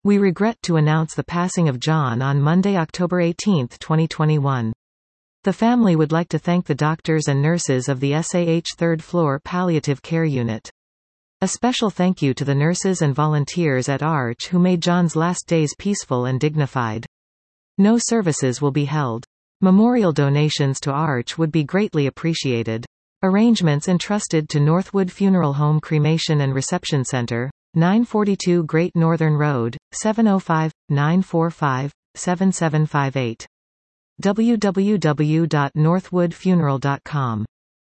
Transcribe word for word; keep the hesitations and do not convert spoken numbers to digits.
We regret to announce the passing of John on Monday, October eighteenth, twenty twenty-one. The family would like to thank the doctors and nurses of the S A H third floor Palliative Care Unit. A special thank you to the nurses and volunteers at Arch who made John's last days peaceful and dignified. No services will be held. Memorial donations to Arch would be greatly appreciated. Arrangements entrusted to Northwood Funeral Home Cremation and Reception Center, nine forty-two Great Northern Road, seven oh five, nine four five, seven seven five eight. w w w dot northwood funeral dot com